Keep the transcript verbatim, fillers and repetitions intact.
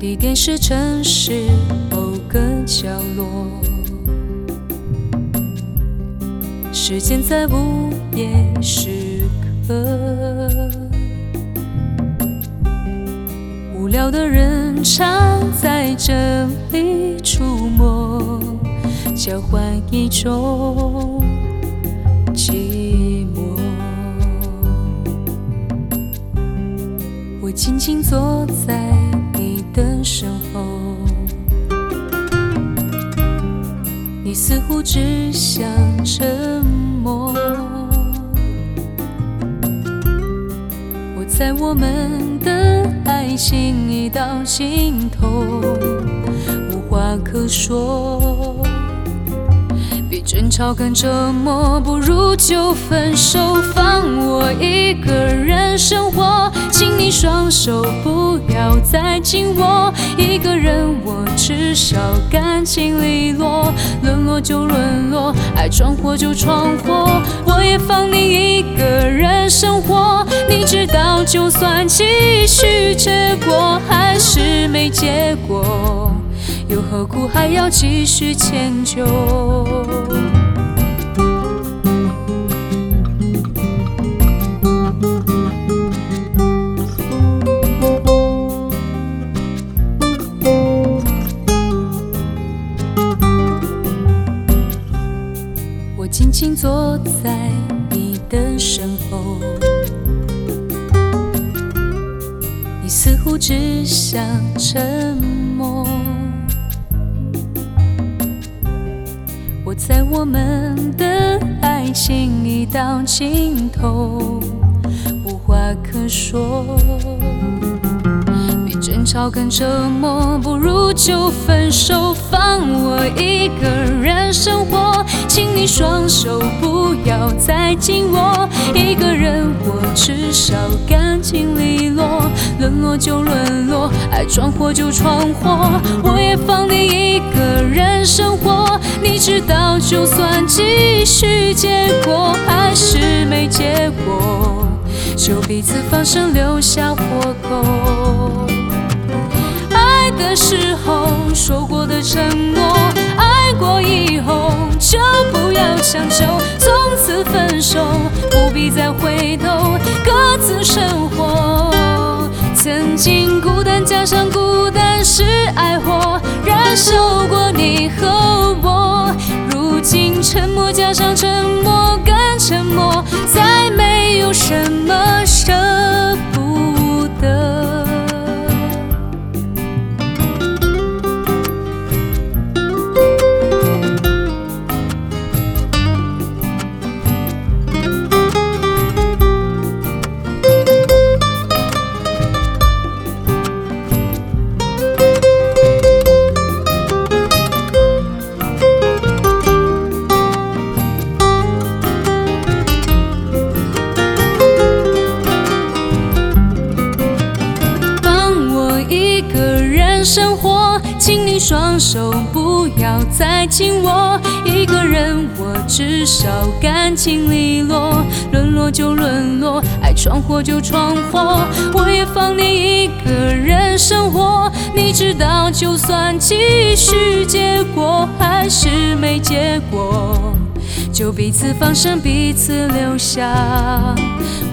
地点是城市某个角落，时间在午夜时刻，无聊的人常在这里出没，交换一种寂寞。我静静坐在你的身后，你似乎只想沉默。我在我们的爱情已到尽头，无话可说。比争吵更折磨，不如就分手，放我一个人生活。请你双手不要再紧握，一个人我至少干净利落。沦落就沦落，爱闯祸就闯祸，我也放你一个人生活。你知道，就算继续，结果还是没结果，又何苦还要继续迁就？我静静坐在你的身后，你似乎只想沉默。我在我们的爱情已到尽头，无话可说。比争吵更折磨，不如就分手，放我一个人生活。请你双手不要再紧握，一个人我至少干净利落。沦落就沦落，爱闯祸就闯祸，我也放你一个人生活。你知道，就算继续，结果还是没结果，就彼此放生，留下活口。爱的时候说过的承诺，爱过以后就不要强求。从此分手，不必再回头，各自生活。曾经孤单加上孤单是爱火，燃烧过你和我。如今沉默加上沉默更沉默，再没有什么舍不得。生活，请你双手不要再紧握，一个人我至少干净利落。沦落就沦落，爱闯祸就闯祸，我也放你一个人生活。你知道，就算继续，结果还是没结果，就彼此放生，彼此留下